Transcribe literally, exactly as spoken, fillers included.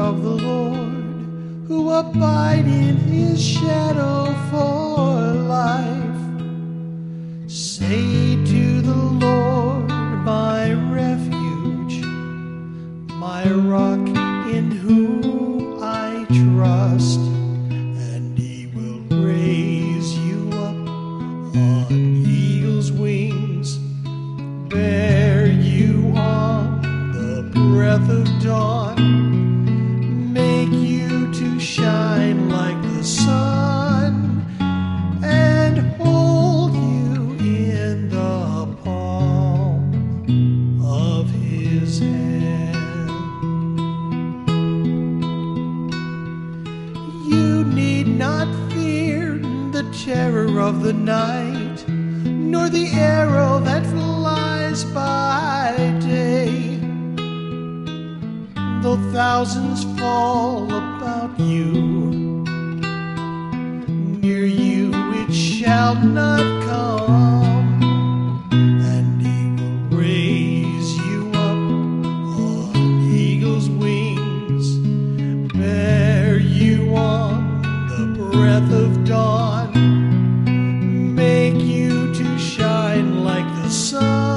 of the Lord, who abide in his shadow for life. Say to the Lord, my refuge, my rock in whom I trust, and he will raise you up on eagle's wings, bear you on the breath of dawn, make you to shine like the sun, and hold you in the palm of his hand. You need not fear the terror of the night, nor the arrow that flies by day. Though thousands fall about you, near you it shall not come. And he will raise you up on eagle's wings, bear you on the breath of dawn, make you to shine like the sun.